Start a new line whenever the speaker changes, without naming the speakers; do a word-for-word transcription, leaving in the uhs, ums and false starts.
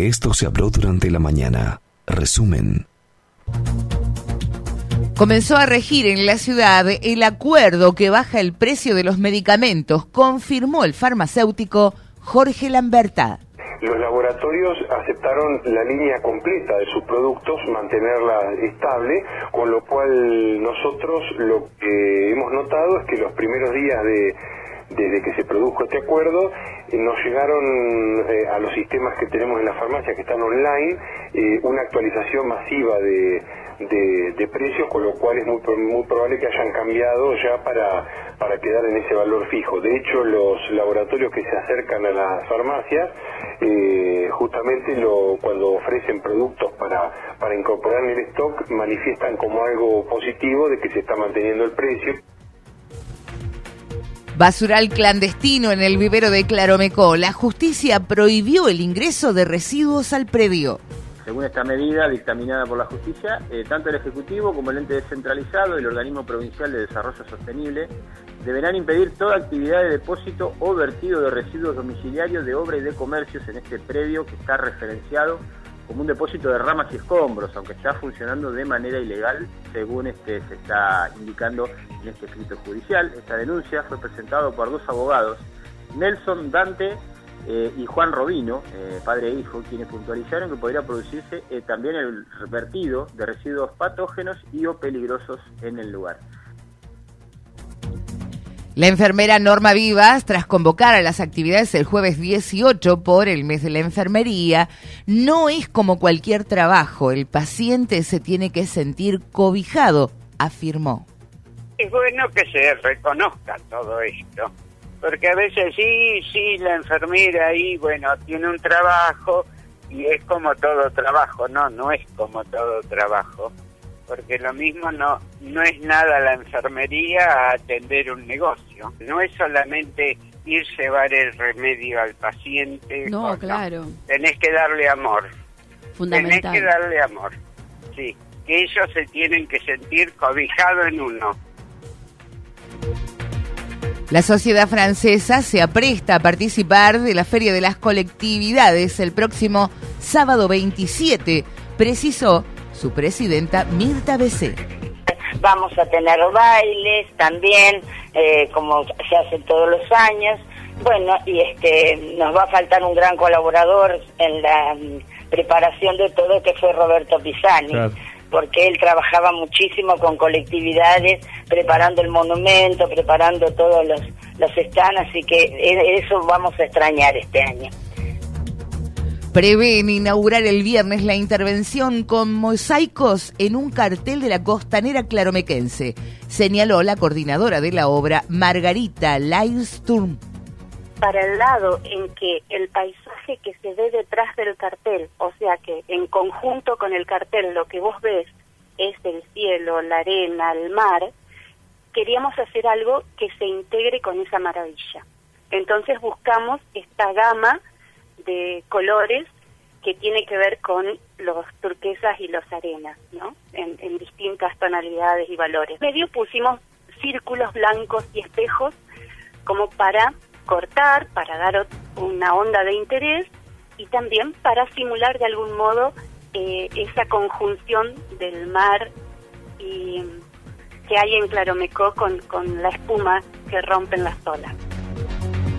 De esto se habló durante la mañana. Resumen.
Comenzó a regir en la ciudad el acuerdo que baja el precio de los medicamentos, confirmó el farmacéutico Jorge Lambertá.
Los laboratorios aceptaron la línea completa de sus productos, mantenerla estable, con lo cual nosotros lo que hemos notado es que los primeros días de desde que se produjo este acuerdo, eh, nos llegaron eh, a los sistemas que tenemos en la farmacia, que están online, eh, una actualización masiva de, de, de precios, con lo cual es muy, muy probable que hayan cambiado ya para, para quedar en ese valor fijo. De hecho, los laboratorios que se acercan a las farmacias, eh, justamente lo, cuando ofrecen productos para, para incorporar en el stock, manifiestan como algo positivo de que se está manteniendo el precio.
Basural clandestino en el vivero de Claromecó. La justicia prohibió el ingreso de residuos al predio.
Según esta medida dictaminada por la justicia, eh, tanto el Ejecutivo como el ente descentralizado y el Organismo Provincial de Desarrollo Sostenible deberán impedir toda actividad de depósito o vertido de residuos domiciliarios de obra y de comercios en este predio que está referenciado como un depósito de ramas y escombros, aunque está funcionando de manera ilegal, según este se está indicando en este escrito judicial. Esta denuncia fue presentada por dos abogados, Nelson Dante eh, y Juan Robino, eh, padre e hijo, quienes puntualizaron que podría producirse eh, también el vertido de residuos patógenos y o peligrosos en el lugar.
La enfermera Norma Vivas, tras convocar a las actividades el jueves dieciocho por el mes de la enfermería, no es como cualquier trabajo. El paciente se tiene que sentir cobijado, afirmó.
Es bueno que se reconozca todo esto, porque a veces sí, sí, la enfermera ahí, bueno, tiene un trabajo y es como todo trabajo. No, no es como todo trabajo. Porque lo mismo no no es nada la enfermería a atender un negocio. No es solamente ir a llevar el remedio al paciente.
No, claro.
No. Tenés que darle amor.
Fundamental.
Tenés que darle amor. Sí, que ellos se tienen que sentir cobijados en uno.
La sociedad francesa se apresta a participar de la Feria de las Colectividades el próximo sábado veintisiete, precisó su presidenta Mirta Becé.
Vamos a tener bailes también, eh, como se hace todos los años. Bueno, y este nos va a faltar un gran colaborador en la um, preparación de todo, que fue Roberto Pisani, claro, porque él trabajaba muchísimo con colectividades, preparando el monumento, preparando todos los, los stands, así que eso vamos a extrañar este año.
Prevén inaugurar el viernes la intervención con mosaicos en un cartel de la costanera claromequense, señaló la coordinadora de la obra, Margarita Leisturm.
Para el lado en que el paisaje que se ve detrás del cartel, o sea que en conjunto con el cartel lo que vos ves es el cielo, la arena, el mar, queríamos hacer algo que se integre con esa maravilla. Entonces buscamos esta gama de colores que tiene que ver con los turquesas y los arenas, ¿no? En, en distintas tonalidades y valores. En medio pusimos círculos blancos y espejos como para cortar, para dar una onda de interés y también para simular de algún modo eh, esa conjunción del mar y que hay en Claromecó con, con la espuma que rompen las olas.